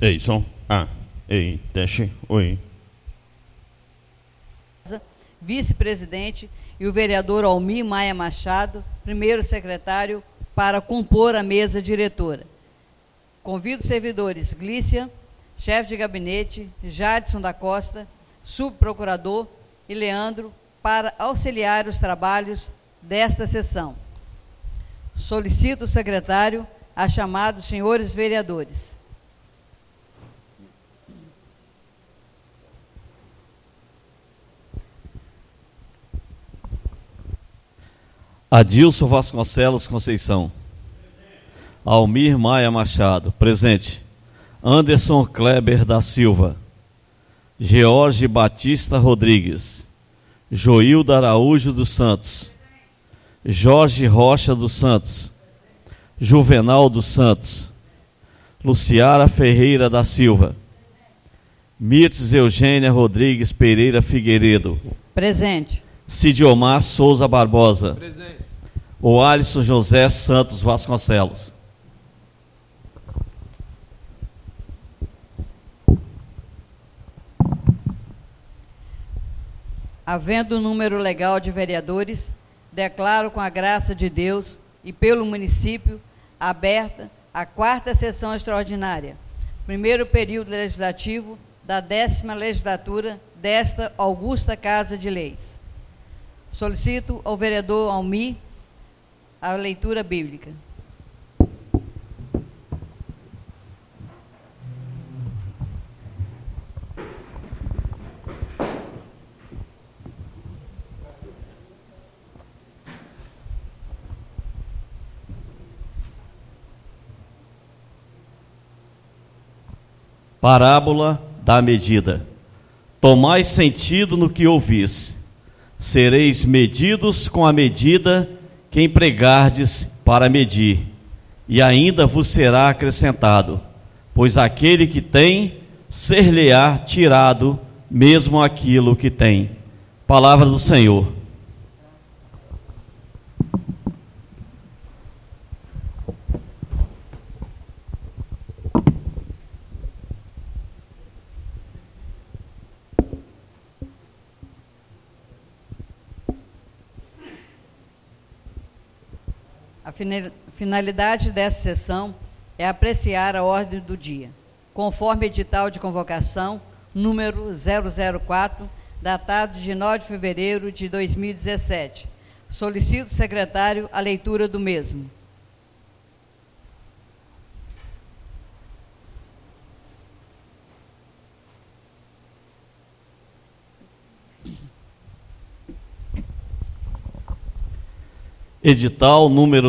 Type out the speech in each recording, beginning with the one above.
Ei, som. Ei, teste. Oi. Vice-presidente, e o vereador Almir Maia Machado, primeiro secretário, para compor a mesa diretora. Convido os servidores Glícia, chefe de gabinete, Jadson da Costa, subprocurador, e Leandro para auxiliar os trabalhos desta sessão. Solicito o secretário a chamar os senhores vereadores. Adilson Vasconcelos Conceição. Almir Maia Machado, presente. Anderson Kleber da Silva. George Batista Rodrigues. Joilda Araújo dos Santos. Jorge Rocha dos Santos. Juvenal dos Santos. Luciara Ferreira da Silva. Mirtes Eugênia Rodrigues Pereira Figueiredo. Presente. Cidiomar Souza Barbosa. Presente. O Alisson José Santos Vasconcelos. Havendo o número legal de vereadores, declaro com a graça de Deus e pelo município aberta a 4ª sessão extraordinária, primeiro período legislativo da 10ª legislatura desta augusta Casa de Leis. Solicito ao vereador Almir a leitura bíblica. Parábola da medida. Tomai sentido no que ouvis. Sereis medidos com a medida que empregardes para medir, e ainda vos será acrescentado, pois aquele que tem, ser-lhe-á tirado mesmo aquilo que tem. Palavra do Senhor. A finalidade dessa sessão é apreciar a ordem do dia, conforme edital de convocação número 004, datado de 9 de fevereiro de 2017. Solicito ao secretário a leitura do mesmo. Edital número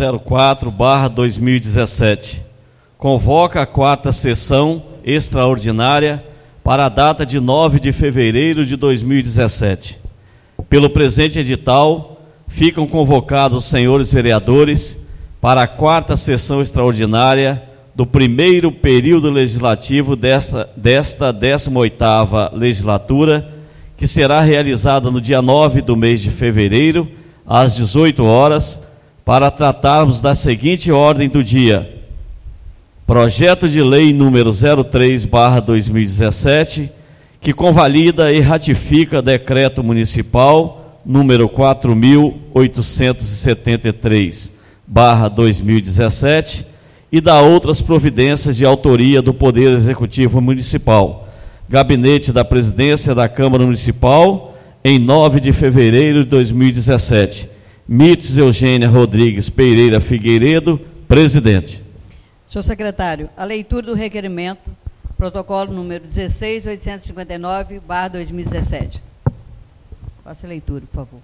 004/2017. Convoca a 4ª sessão extraordinária para a data de 9 de fevereiro de 2017. Pelo presente edital, ficam convocados os senhores vereadores para a 4ª sessão extraordinária do primeiro período legislativo desta 18ª legislatura, que será realizada no dia 9 do mês de fevereiro, às 18 horas, para tratarmos da seguinte ordem do dia: projeto de lei número 03/2017, que convalida e ratifica decreto municipal número 4.873/2017 e dá outras providências de autoria do Poder Executivo Municipal. Gabinete da Presidência da Câmara Municipal, em 9 de fevereiro de 2017. Mirtes Eugênia Rodrigues Pereira Figueiredo, presidente. Senhor secretário, a leitura do requerimento, protocolo número 16.859/2017. Faça a leitura, por favor.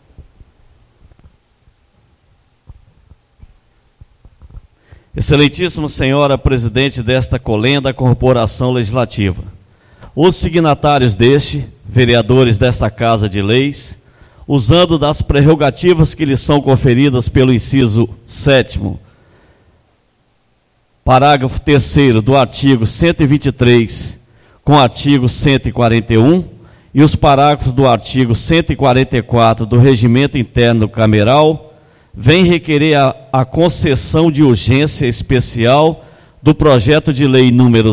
Excelentíssima senhora presidente desta colenda corporação legislativa, os signatários deste, vereadores desta Casa de Leis, usando das prerrogativas que lhes são conferidas pelo inciso 7º, parágrafo 3º do artigo 123, com o artigo 141, e os parágrafos do artigo 144 do Regimento Interno Cameral, vem requerer a concessão de urgência especial do projeto de lei número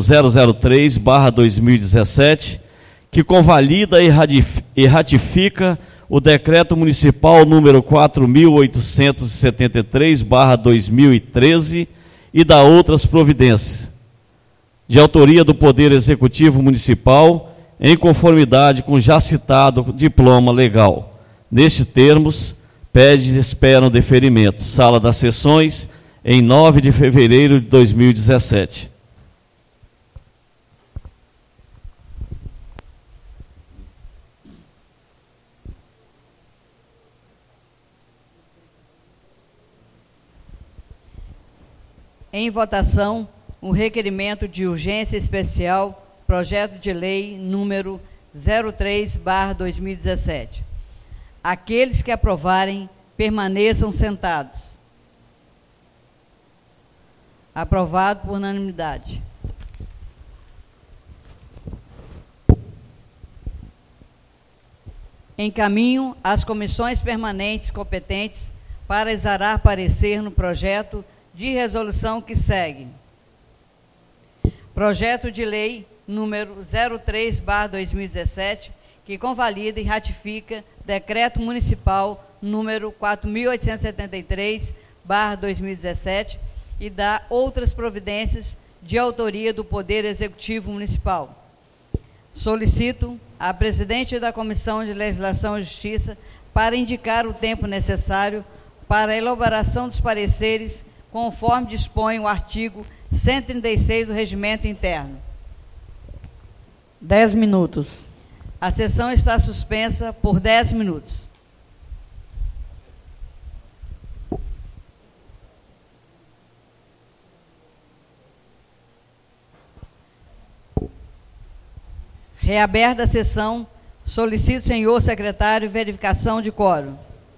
003/2017, que convalida e ratifica o decreto municipal número 4.873/2013 e da outras providências, de autoria do Poder Executivo Municipal, em conformidade com já citado diploma legal. Nestes termos, pede e espera o deferimento. Sala das Sessões, em 9 de fevereiro de 2017. Em votação, o requerimento de urgência especial, projeto de lei número 03/2017. Aqueles que aprovarem, permaneçam sentados. Aprovado por unanimidade. Encaminho às comissões permanentes competentes para exarar parecer no projeto de resolução que segue. Projeto de lei número 03/2017, que convalida e ratifica decreto municipal número 4.873/2017 e dá outras providências de autoria do Poder Executivo Municipal. Solicito à presidente da Comissão de Legislação e Justiça para indicar o tempo necessário para a elaboração dos pareceres, conforme dispõe o artigo 136 do Regimento Interno. 10 minutos. A sessão está suspensa por 10 minutos. Reaberta a sessão, solicito, senhor secretário, verificação de quórum.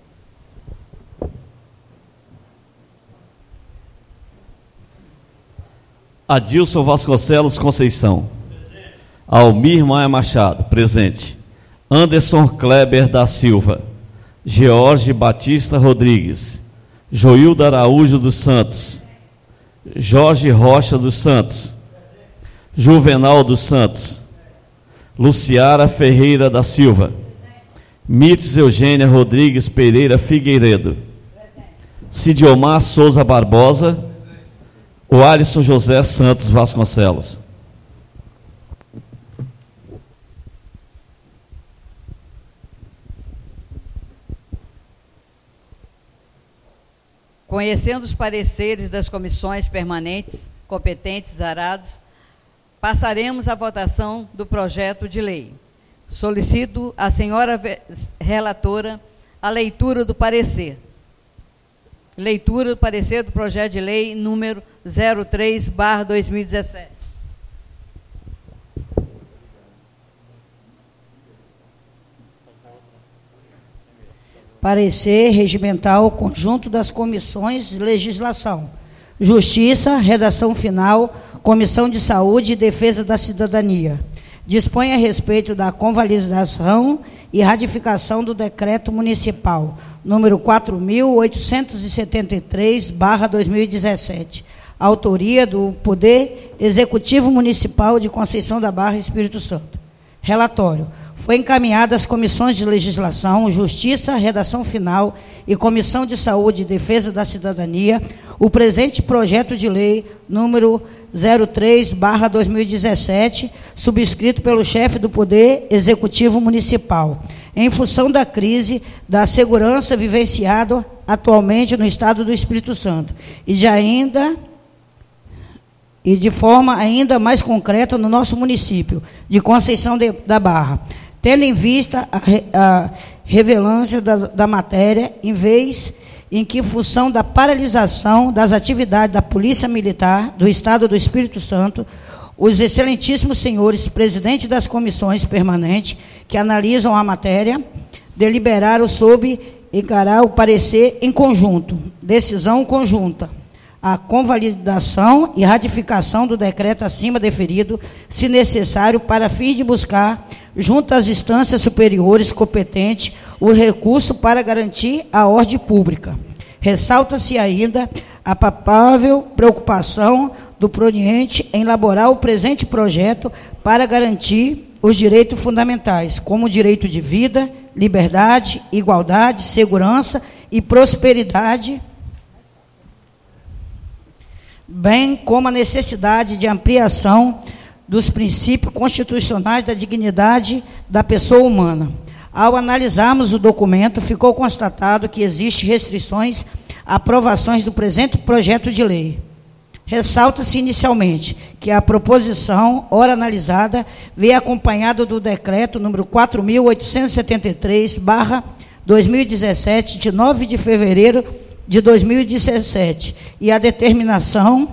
Adilson Vasconcelos Conceição. Almir Maia Machado, presente. Anderson Kleber da Silva. George Batista Rodrigues. Joilda Araújo dos Santos. Jorge Rocha dos Santos. Juvenal dos Santos. Luciara Ferreira da Silva. Mites Eugênia Rodrigues Pereira Figueiredo. Cidiomar Souza Barbosa. O Alisson José Santos Vasconcelos. Conhecendo os pareceres das comissões permanentes competentes arados, passaremos à votação do projeto de lei. Solicito à senhora relatora a leitura do parecer. Leitura do parecer do projeto de lei número 03/2017. Parecer regimental conjunto das comissões de legislação, Justiça, redação final, Comissão de Saúde e Defesa da Cidadania. Dispõe a respeito da convalidação e ratificação do decreto municipal número 4.873/2017, autoria do Poder Executivo Municipal de Conceição da Barra, Espírito Santo. Relatório. Foi encaminhado às comissões de legislação, Justiça, redação final e Comissão de Saúde e Defesa da Cidadania o presente projeto de lei número 03/2017, subscrito pelo chefe do Poder Executivo Municipal, em função da crise da segurança vivenciada atualmente no Estado do Espírito Santo e de forma ainda mais concreta no nosso município de Conceição da Barra, tendo em vista a relevância da matéria, em vez em que, em função da paralisação das atividades da Polícia Militar do Estado do Espírito Santo, os excelentíssimos senhores presidentes das comissões permanentes que analisam a matéria deliberaram sobre encarar o parecer em conjunto, decisão conjunta, a convalidação e ratificação do decreto acima deferido, se necessário, para fim de buscar, junto às instâncias superiores competentes, o recurso para garantir a ordem pública. Ressalta-se ainda a palpável preocupação do proponente em elaborar o presente projeto para garantir os direitos fundamentais, como o direito de vida, liberdade, igualdade, segurança e prosperidade, bem como a necessidade de ampliação dos princípios constitucionais da dignidade da pessoa humana. Ao analisarmos o documento, ficou constatado que existem restrições a aprovações do presente projeto de lei. Ressalta-se inicialmente que a proposição, ora analisada, veio acompanhada do decreto número 4.873/2017, de 9 de fevereiro de 2017, e a determinação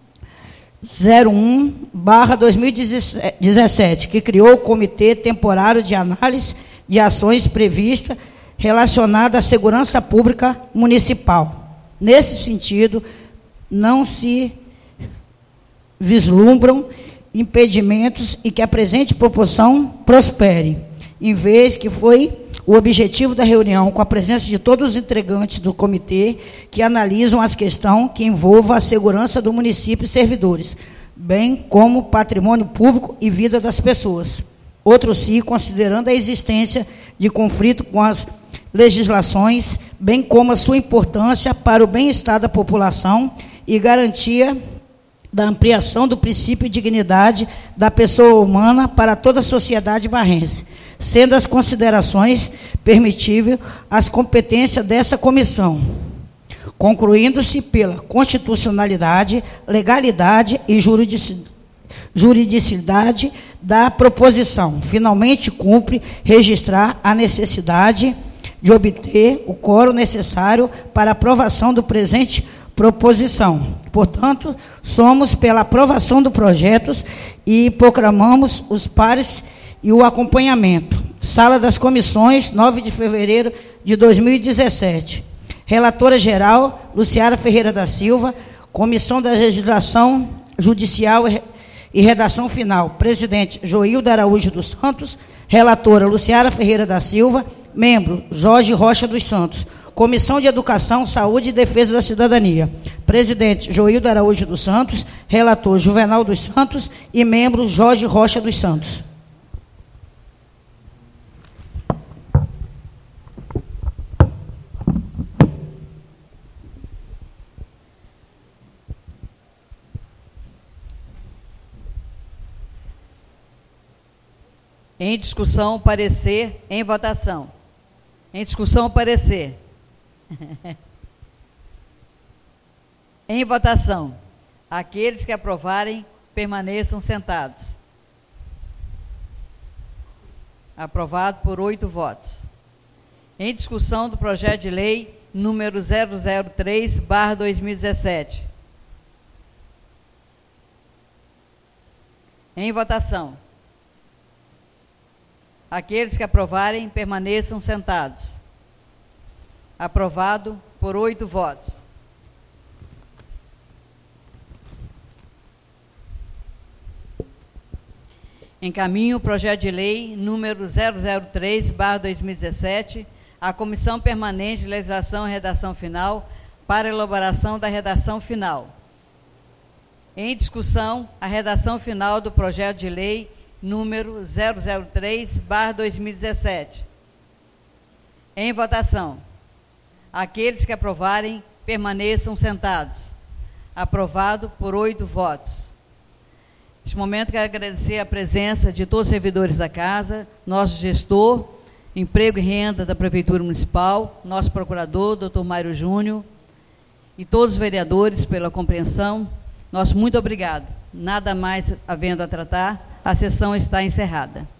01/2017, que criou o Comitê Temporário de Análise de Ações Previstas relacionadas à segurança pública municipal. Nesse sentido, não se vislumbram impedimentos e que a presente proposição prospere, em vez que foi o objetivo da reunião, com a presença de todos os integrantes do comitê que analisam as questões que envolvam a segurança do município e servidores, bem como patrimônio público e vida das pessoas. Outro sim, considerando a existência de conflito com as legislações, bem como a sua importância para o bem-estar da população e garantia da ampliação do princípio de dignidade da pessoa humana para toda a sociedade barrense, sendo as considerações permitíveis as competências dessa comissão, concluindo-se pela constitucionalidade, legalidade e juridicidade da proposição. Finalmente, cumpre registrar a necessidade de obter o quórum necessário para aprovação do presente proposição. Portanto, somos pela aprovação do projeto e proclamamos os pares e o acompanhamento. Sala das Comissões, 9 de fevereiro de 2017. Relatora geral, Luciara Ferreira da Silva. Comissão da Legislação Judicial e Redação Final, presidente Joildo Araújo dos Santos. Relatora Luciara Ferreira da Silva. Membro Jorge Rocha dos Santos. Comissão de Educação, Saúde e Defesa da Cidadania, presidente Joildo Araújo dos Santos, relator Juvenal dos Santos e membro Jorge Rocha dos Santos. Em discussão, parecer, em votação. Em discussão, parecer. Em votação. Aqueles que aprovarem, permaneçam sentados. Aprovado por 8 votos. Em discussão do projeto de lei número 003/2017. Em votação. Aqueles que aprovarem, permaneçam sentados. Aprovado por 8 votos. Encaminho o projeto de lei número 003/2017 à Comissão Permanente de Legislação e Redação Final para elaboração da redação final. Em discussão, a redação final do projeto de lei número 003/2017. Em votação. Aqueles que aprovarem, permaneçam sentados. Aprovado por 8 votos. Neste momento, quero agradecer a presença de todos os servidores da Casa, nosso gestor, Emprego e Renda da Prefeitura Municipal, nosso procurador, doutor Mário Júnior, e todos os vereadores pela compreensão. Nosso muito obrigado. Nada mais havendo a tratar, a sessão está encerrada.